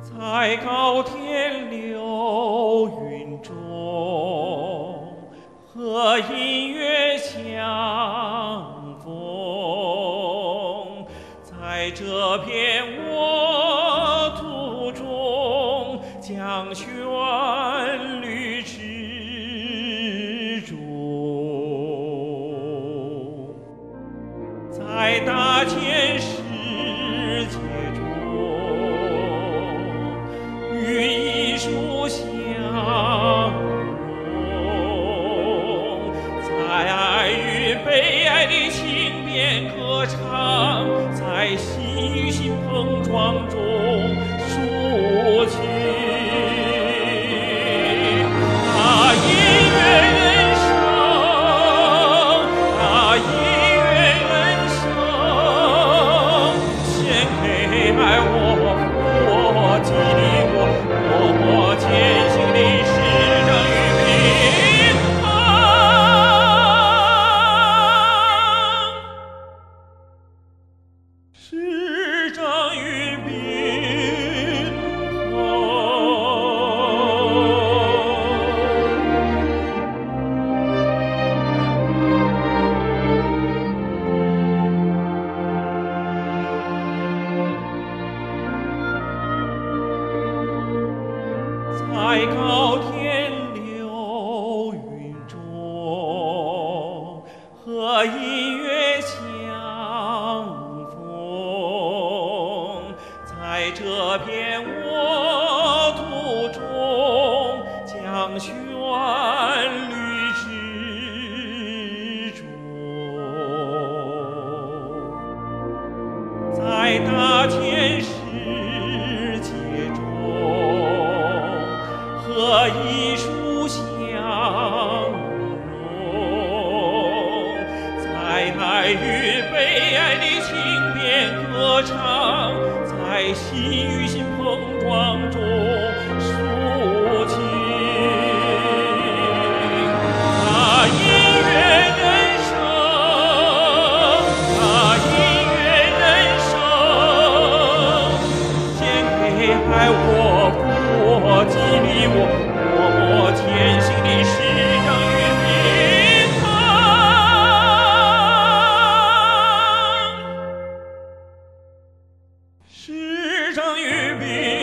在高天流云中，和音乐相逢，在这片沃土中，将旋律之中，在大千世界中，与艺术相融，在爱与被爱的情变歌唱，在心与心碰撞中抒情。啊，音乐人生，啊，音乐人生，献给爱我、激励我前行的诗章与平衡。诗章与平衡。在高天流云中，和音乐相逢，在这片沃土中，将旋律之中，在大千世界中，和艺术相融，在爱与被爱的情变歌唱，在心与心碰撞中抒情。啊，音乐人生，啊，音乐人生，献给爱我、激励我前行的诗章与平衡。诗章与平衡。